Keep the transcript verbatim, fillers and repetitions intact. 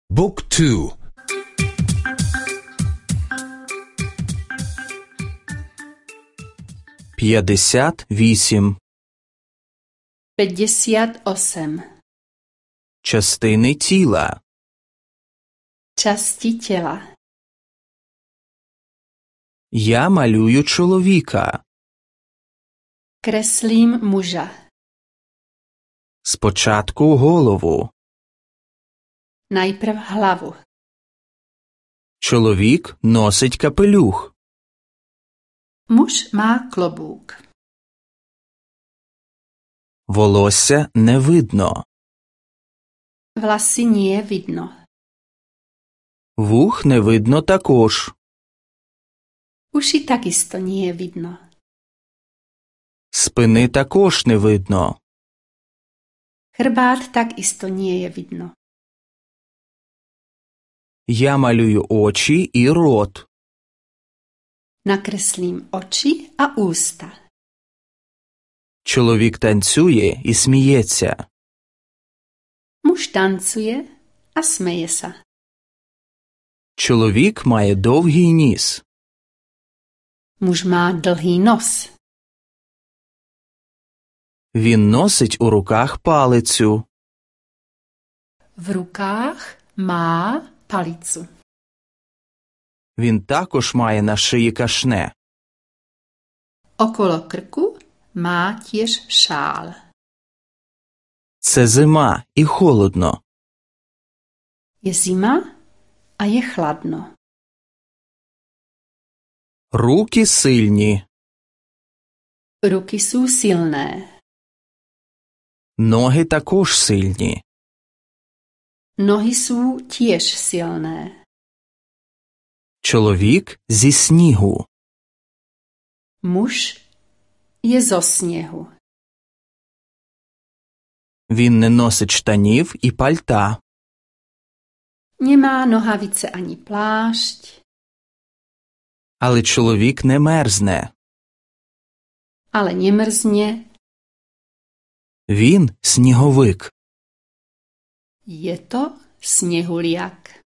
Book two. П'ятдесят вісім. П'ятдесят осем. Частини тіла. Části těla. Я малюю чоловіка. Kreslím muža. Спочатку голову. Najprv hlavu. Чоловік носить капелюх. Muž má klobouk. Волосся не видно. Vlasy nie vidno. Вух не видно також. Uši takisto nie vidno. Спини також не видно. Chrbát takisto nie je vidno. Я малюю очі і рот. Nakreslím oči a ústa. Чоловік танцює і сміється. Muž tancuje a smeje sa. Чоловік має довгий ніс. Muž má dlhý nos. Він носить у руках палицю. V rukách má palicu. Він також має на шиї кашне. Okolo krku má tiež šál. Це зима і холодно. Je zima a je chladno. Руки сильні. Ruky sú silné. Ноги також сильні. Nohy sú tiež silné. Чоловік зі снігу. Muž je zo snehu. Він не носить штанів і пальта. Nemá nohavice ani plášť, Але чоловік не мерзне. ale nemrzne. Він сніговик. Je to snehuliak.